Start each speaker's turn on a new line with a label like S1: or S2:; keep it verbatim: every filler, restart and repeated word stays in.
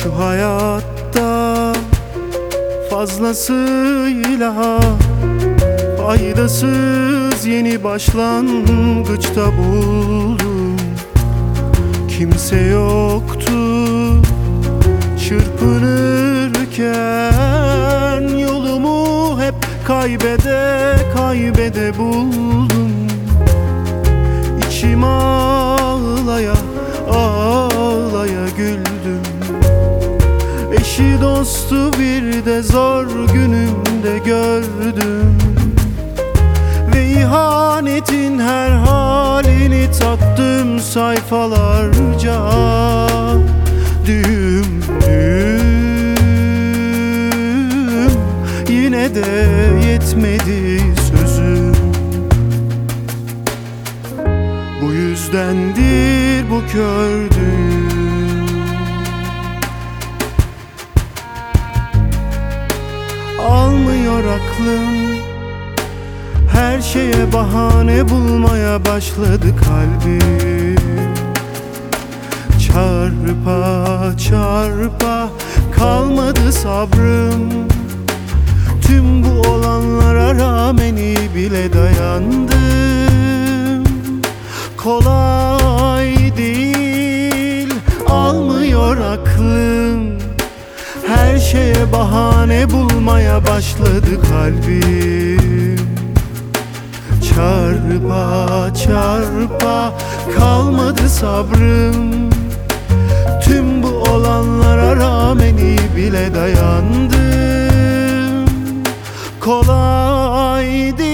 S1: Şu hayatta fazlasıyla faydasız yeni başlangıçta buldum. Kimse yoktu çırpınırken, yolumu hep kaybede kaybede buldum. İçim ağlaya ağlaya güldüm. Eşi dostu bir de zor günümde gördüm. Ve ihanetin her halini tattım sayfalarca. Düğüm düğüm yine de yetmedi sözüm. Bu yüzdendir bu kördüğüm. Almıyor aklım, her şeye bahane bulmaya başladı kalbim. Çarpa çarpa kalmadı sabrım. Tüm bu olanlara rağmen iyi bile dayandım. Kolay değil, almıyor aklım. Her şeye bahane bulmaya başladı kalbim. Çarpa çarpa kalmadı sabrım. Tüm bu olanlara rağmen iyi bile dayandım. Kolay değil.